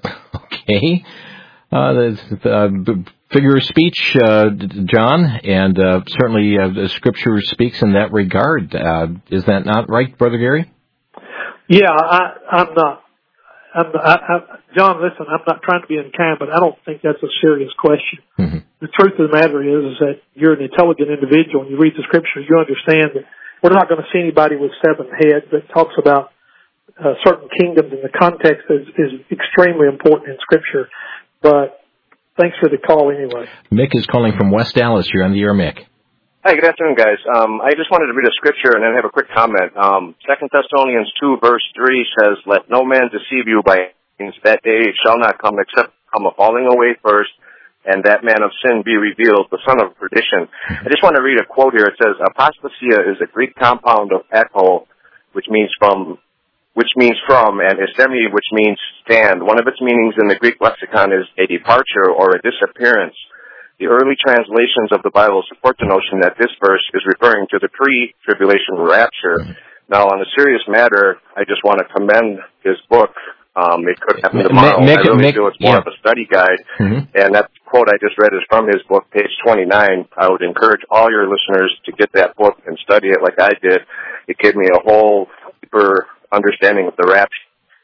Okay. Uh, the, the figure of speech, uh, John, and uh, certainly uh, the Scripture speaks in that regard. Uh, is that not right, Brother Gary? Yeah, I, I'm not. I'm, I, I, John, listen, I'm not trying to be unkind, but I don't think that's a serious question. Mm-hmm. The truth of the matter is, is that you're an intelligent individual, and you read the Scriptures, you understand that we're not going to see anybody with seven heads. That talks about uh, certain kingdoms, and the context is, is extremely important in Scripture. But thanks for the call anyway. Mick is calling from West Dallas. You're on the air, Mick. Hi, good afternoon, guys. Um, I just wanted to read a scripture and then have a quick comment. Um, Second Thessalonians two, verse three says, "Let no man deceive you by means that day shall not come except come a falling away first, and that man of sin be revealed, the son of perdition." I just want to read a quote here. It says, "Apostasia is a Greek compound of apo, which means from, which means from, and istemi, which means stand. One of its meanings in the Greek lexicon is a departure or a disappearance. The early translations of the Bible support the notion that this verse is referring to the pre-tribulation rapture. Now, on a serious matter, I just want to commend his book. Um, it could happen tomorrow. Make, I really make, feel it's more yeah. of a study guide. Mm-hmm. And that quote I just read is from his book, page twenty-nine. I would encourage all your listeners to get that book and study it like I did. It gave me a whole deeper understanding of the rapture.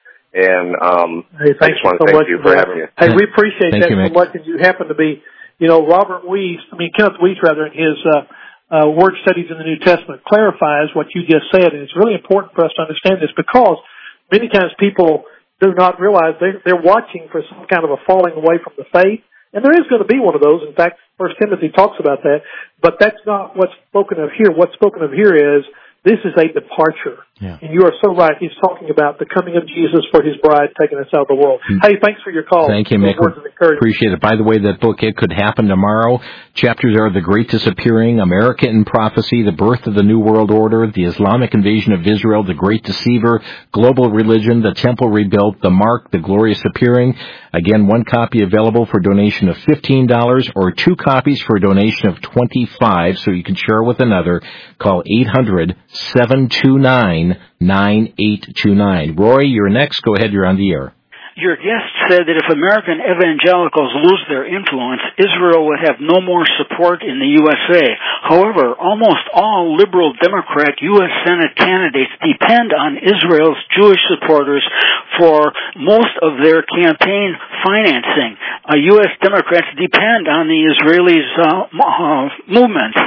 And um, hey, I just want to so thank you for having me. Hey, we appreciate thank that you, so much. And you happen to be, you know, Robert Weiss, I mean, Kenneth Weiss, rather, in his uh, uh, word studies in the New Testament clarifies what you just said. And it's really important for us to understand this because many times people do not realize they're, they're watching for some kind of a falling away from the faith. And there is going to be one of those. In fact, First Timothy talks about that. But that's not what's spoken of here. What's spoken of here is this is a departure. Yeah. And you are so right. He's talking about the coming of Jesus for his bride, taking us out of the world. Mm-hmm. Hey, thanks for your call. Thank you, Mick. Appreciate it. By the way, that book, It Could Happen Tomorrow, chapters are The Great Disappearing, America in Prophecy, The Birth of the New World Order, The Islamic Invasion of Israel, The Great Deceiver, Global Religion, The Temple Rebuilt, The Mark, The Glorious Appearing. Again, one copy available for a donation of fifteen dollars or two copies for a donation of twenty-five dollars, so you can share with another. Call eight hundred, seven two nine, nine eight two nine. Roy, you're next. Go ahead. You're on the air. Your guest said that if American evangelicals lose their influence, Israel would have no more support in the U S A. However, almost all liberal Democrat U S Senate candidates depend on Israel's Jewish supporters for most of their campaign financing. Uh, U S Democrats depend on the Israelis' uh, uh, movement.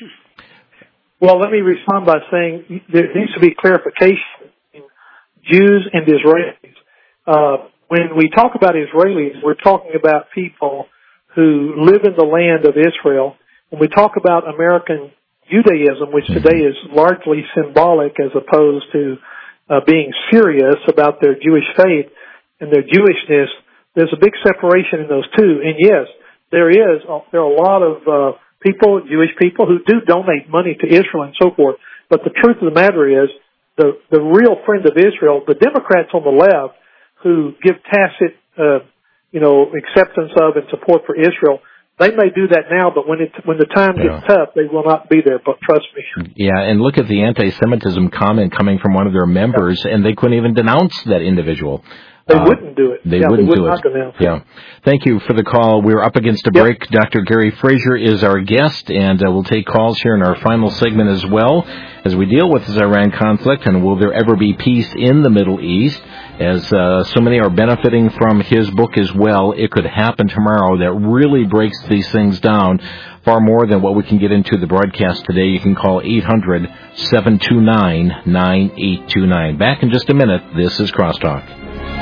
Well, let me respond by saying there needs to be clarification between Jews and Israelis. Uh, when we talk about Israelis, we're talking about people who live in the land of Israel. When we talk about American Judaism, which today is largely symbolic as opposed to uh, being serious about their Jewish faith and their Jewishness, there's a big separation in those two. And yes, there is, there are a lot of uh, people, Jewish people, who do donate money to Israel and so forth. But the truth of the matter is, the, the real friend of Israel, the Democrats on the left, who give tacit, uh, you know, acceptance of and support for Israel, they may do that now, but when it when the time yeah. gets tough, they will not be there. But trust me. Yeah, and look at the anti-Semitism comment coming from one of their members, yeah. and they couldn't even denounce that individual. They uh, wouldn't do it. They yeah, wouldn't they would do not it. Denounce yeah. it. Thank you for the call. We're up against a yep. break. Doctor Gary Frazier is our guest, and uh, we'll take calls here in our final segment as well as we deal with this Iran conflict, and will there ever be peace in the Middle East, as uh, so many are benefiting from his book as well, It Could Happen Tomorrow, that really breaks these things down far more than what we can get into the broadcast today. You can call eight hundred, seven two nine, nine eight two nine. Back in just a minute. This is Crosstalk.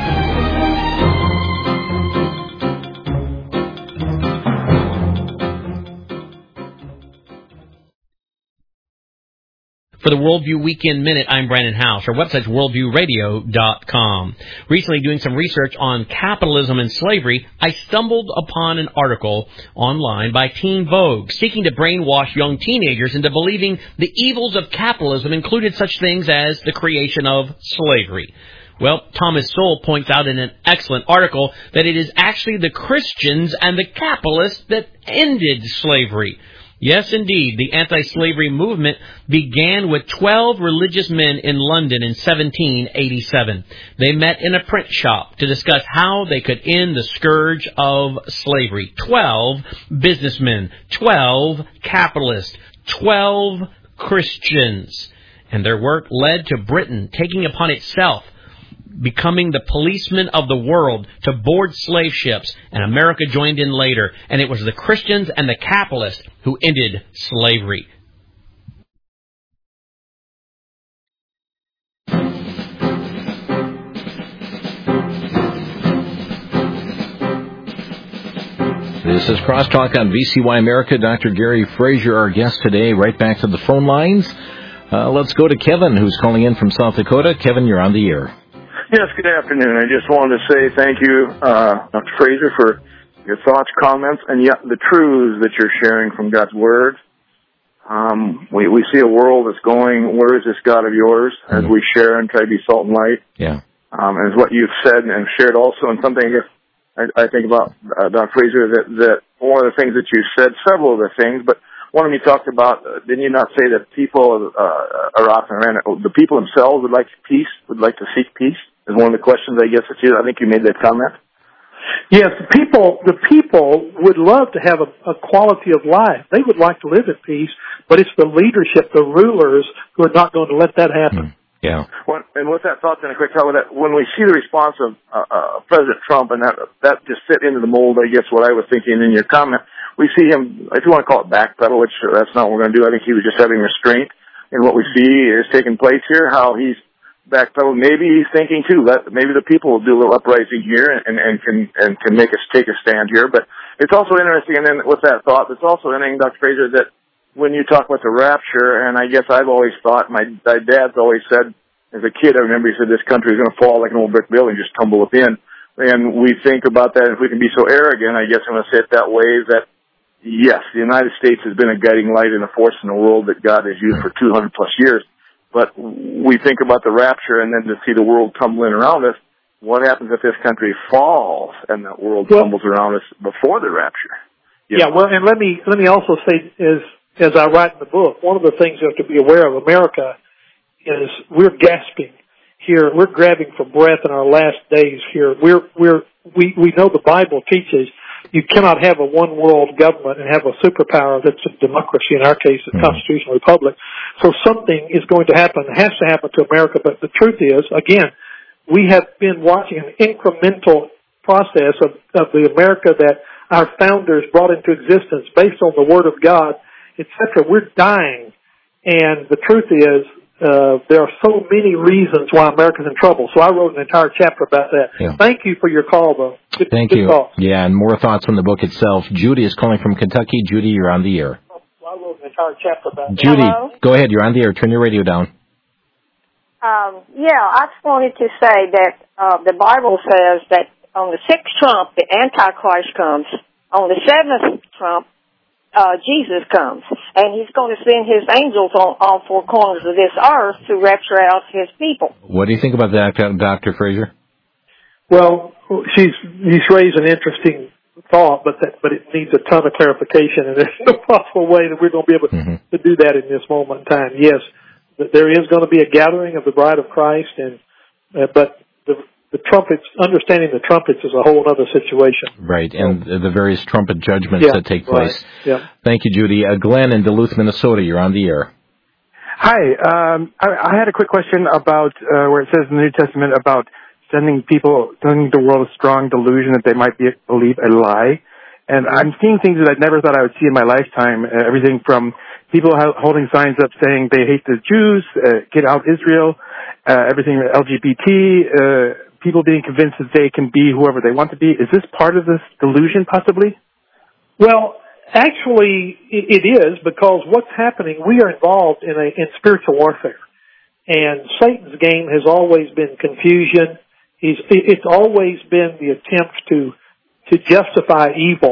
For the Worldview Weekend Minute, I'm Brandon House. Our website's worldview radio dot com. Recently, doing some research on capitalism and slavery, I stumbled upon an article online by Teen Vogue, seeking to brainwash young teenagers into believing the evils of capitalism included such things as the creation of slavery. Well, Thomas Sowell points out in an excellent article that it is actually the Christians and the capitalists that ended slavery. Yes, indeed, the anti-slavery movement began with twelve religious men in London in seventeen eighty-seven. They met in a print shop to discuss how they could end the scourge of slavery. Twelve businessmen, twelve capitalists, twelve Christians. And their work led to Britain taking upon itself becoming the policeman of the world to board slave ships, and America joined in later, and it was the Christians and the capitalists who ended slavery. This is Crosstalk on V C Y America. Doctor Gary Frazier, our guest today. Right back to the phone lines. Uh, let's go to Kevin, who's calling in from South Dakota. Kevin, you're on the air. Yes, good afternoon. I just wanted to say thank you, uh, Doctor Frazier, for your thoughts, comments, and yet the truths that you're sharing from God's Word. Um, we, we see a world that's going, where is this God of yours, as mm-hmm. we share and try to be salt and light. Yeah. Um, and it's what you've said and shared also, and something I, I think about, uh, Doctor Frazier, that, that one of the things that you said, several of the things, but one of them you talked about, uh, didn't you not say that people, uh, are often, the people themselves would like peace, would like to seek peace? Is one of the questions, I guess, that you, I think you made that comment. Yes, the people, the people would love to have a, a quality of life. They would like to live at peace, but it's the leadership, the rulers, who are not going to let that happen. Mm. Yeah. Well, and with that thought, then a quick thought with that, when we see the response of uh, uh, President Trump, and that that just fit into the mold, I guess, what I was thinking in your comment, we see him, if you want to call it backpedal, which that's not what we're going to do. I think he was just having restraint in what we see is taking place here, how he's backpedal. Maybe he's thinking too that maybe the people will do a little uprising here and, and can and can make us take a stand here. But it's also interesting, and then with that thought, it's also interesting, Doctor Frazier, that when you talk about the rapture, and I guess I've always thought, my, my dad's always said, as a kid, I remember he said this country is going to fall like an old brick building, just tumble within. And we think about that, if we can be so arrogant, I guess I'm going to say it that way, that yes, the United States has been a guiding light and a force in the world that God has used for two hundred plus years. But we think about the rapture and then to see the world tumbling around us. What happens if this country falls and the world well, tumbles around us before the rapture? You yeah, know? well, and let me let me also say, as as I write in the book, one of the things you have to be aware of, America, is we're gasping here. We're grabbing for breath in our last days here. We're we're we we know the Bible teaches you cannot have a one world government and have a superpower that's a democracy, in our case, a constitutional republic. So something is going to happen. It has to happen to America. But the truth is, again, we have been watching an incremental process of, of the America that our founders brought into existence based on the Word of God, et cetera. We're dying. And the truth is, Uh, there are so many reasons why America's in trouble. So I wrote an entire chapter about that. Yeah. Thank you for your call, though. Good, Thank good you. Call. Yeah, and more thoughts on the book itself. Judy is calling from Kentucky. Judy, you're on the air. I wrote an entire chapter about that. Judy, Hello? Go ahead. You're on the air. Turn your radio down. Um, yeah, I just wanted to say that uh, the Bible says that on the sixth trump, the Antichrist comes. On the seventh trump, Uh, Jesus comes, and he's going to send his angels on all four corners of this earth to rapture out his people. What do you think about that, Doctor Frazier? Well, she's he's raised an interesting thought, but that but it needs a ton of clarification, and there's no possible way that we're going to be able mm-hmm. to do that in this moment in time. Yes, there is going to be a gathering of the bride of Christ, and uh, but the The trumpets, understanding the trumpets is a whole other situation. Right, and so, the various trumpet judgments yeah, that take place. Right. Yeah. Thank you, Judy. Uh, Glenn in Duluth, Minnesota, you're on the air. Hi, um, I, I had a quick question about uh, where it says in the New Testament about sending people, sending the world a strong delusion that they might be, believe a lie. And I'm seeing things that I never thought I would see in my lifetime, uh, everything from people holding signs up saying they hate the Jews, uh, get out Israel, uh, everything L G B T, uh, people being convinced that they can be whoever they want to be. Is this part of this delusion, possibly? Well, actually, it is, because what's happening, we are involved in a in spiritual warfare. And Satan's game has always been confusion. He's, it's always been the attempt to to justify evil.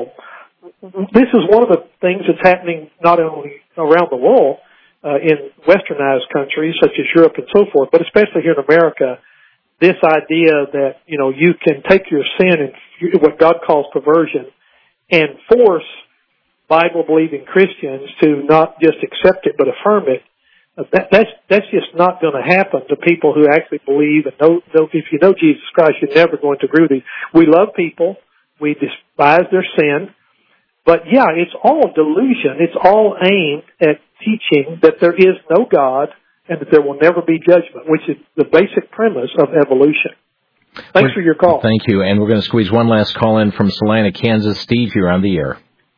This is one of the things that's happening not only around the world, uh, in westernized countries such as Europe and so forth, but especially here in America, this idea that, you know, you can take your sin and what God calls perversion and force Bible-believing Christians to not just accept it but affirm it. That, that's that's just not going to happen to people who actually believe and know, know. If you know Jesus Christ, you're never going to agree with these. We love people. We despise their sin. But, yeah, it's all delusion. It's all aimed at teaching that there is no God and that there will never be judgment, which is the basic premise of evolution. Thanks we're, for your call. Thank you. And we're going to squeeze one last call in from Salina, Kansas. Steve, you're on the air.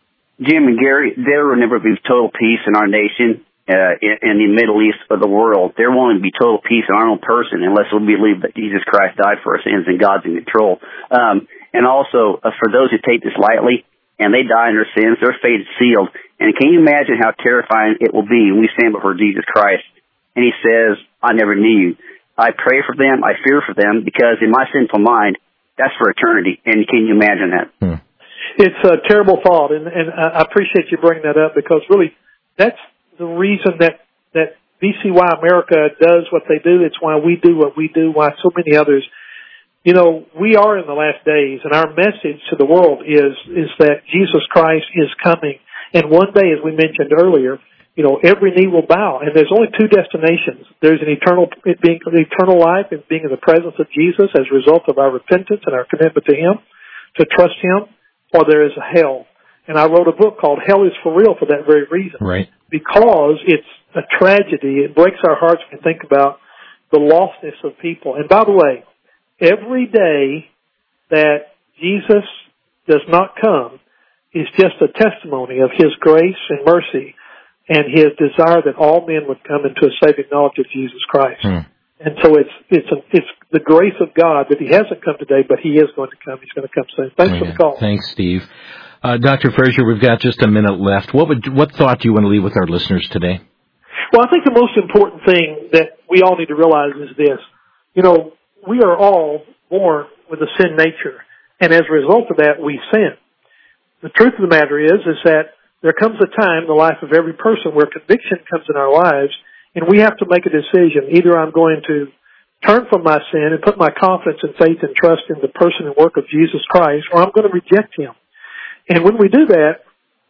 Jim and Gary, there will never be total peace in our nation, uh, in, in the Middle East of the world. There won't be total peace in our own person unless we believe that Jesus Christ died for our sins and God's in control. Um, and also, uh, for those who take this lightly, and they die in their sins. Their fate is sealed. And can you imagine how terrifying it will be when we stand before Jesus Christ and he says, I never knew you. I pray for them, I fear for them, because in my sinful mind, that's for eternity. And can you imagine that? Hmm. It's a terrible thought, and, and I appreciate you bringing that up, because really that's the reason that, that B C Y America does what they do. It's why we do what we do, why so many others. You know, we are in the last days, and our message to the world is is that Jesus Christ is coming. And one day, as we mentioned earlier, you know, every knee will bow, and there's only two destinations. There's an eternal it being an eternal life and being in the presence of Jesus as a result of our repentance and our commitment to Him, to trust Him, or there is a hell. And I wrote a book called Hell is for Real for that very reason. Right. Because it's a tragedy. It breaks our hearts when we think about the lostness of people. And by the way, every day that Jesus does not come is just a testimony of His grace and mercy and His desire that all men would come into a saving knowledge of Jesus Christ. Hmm. And so it's it's a, it's the grace of God that He hasn't come today, but He is going to come. He's going to come soon. Thanks oh, for yeah. the call. Thanks, Steve. Uh, Doctor Frazier, we've got just a minute left. What would what thought do you want to leave with our listeners today? Well, I think the most important thing that we all need to realize is this. You know, we are all born with a sin nature, and as a result of that, we sin. The truth of the matter is, is that there comes a time in the life of every person where conviction comes in our lives, and we have to make a decision. Either I'm going to turn from my sin and put my confidence and faith and trust in the person and work of Jesus Christ, or I'm going to reject Him. And when we do that,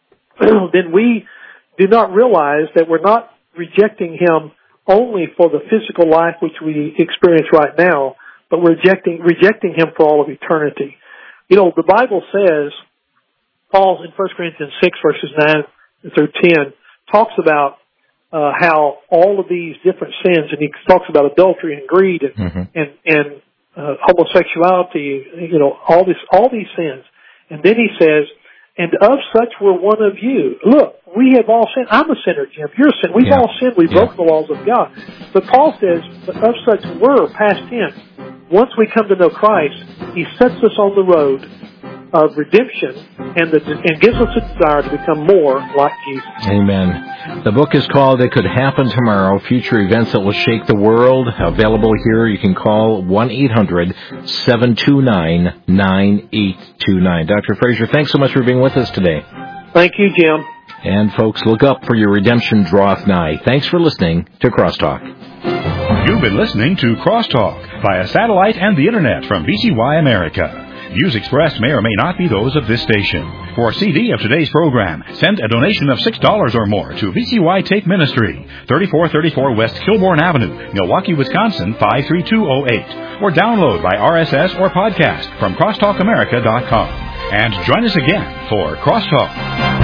then we do not realize that we're not rejecting Him only for the physical life which we experience right now, but we're rejecting, rejecting Him for all of eternity. You know, the Bible says, Paul in First Corinthians six verses nine through ten talks about uh, how all of these different sins, and he talks about adultery and greed and mm-hmm. and, and uh, homosexuality, you know, all this, all these sins. And then he says, and of such were one of you. Look, we have all sinned. I'm a sinner, Jim. You're a sinner. We've yeah. all sinned. We've yeah. broken the laws of God. But Paul says, but of such were, past tense. Once we come to know Christ, He sets us on the road of redemption and, the, and gives us a desire to become more like Jesus. Amen. The book is called It Could Happen Tomorrow, Future Events That Will Shake the World. Available here. You can call one eight hundred seven two nine nine eight two nine. Doctor Frazier, thanks so much for being with us today. Thank you, Jim. And folks, look up for your redemption draweth nigh. Thanks for listening to Crosstalk. You've been listening to Crosstalk via satellite and the Internet from B C Y America. Views expressed may or may not be those of this station. For a C D of today's program, send a donation of six dollars or more to V C Y Tape Ministry, thirty-four thirty-four West Kilbourne Avenue, Milwaukee, Wisconsin, five three two oh eight. Or download by R S S or podcast from crosstalk america dot com. And join us again for Crosstalk.